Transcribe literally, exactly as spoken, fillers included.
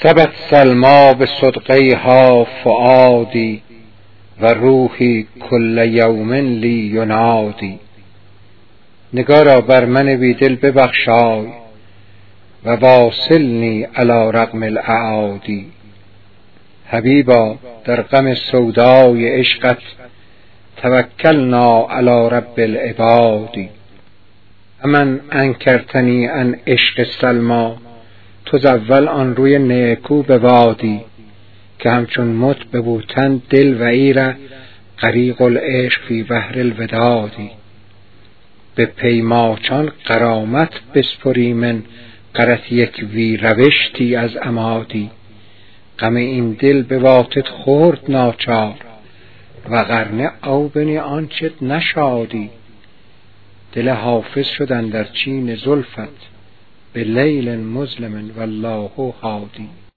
سبت سلمی بصدغیها فؤادی و روحی کل یوم لی ینادی. نگارا بر من بی دل ببخشای و واصلنی علی رغم الاعادی. حبیبا در غم سودای عشقت توکلنا علی رب العباد. امن انکرتنی عن عشق سلمی تزول آن روی نیکو به وادی. که همچون مت ببوتن دل و ایره غریق العشق فی بحر الودادی. به پیماچان غرامت بسپریمن غرت یک وی روشتی از عمادی. غم این دل به واتت خورد ناچار و غرنه او بنی آنچت نشادی. دل حافظ شد اندر چین زلفت به لیل مظلم والله هادی.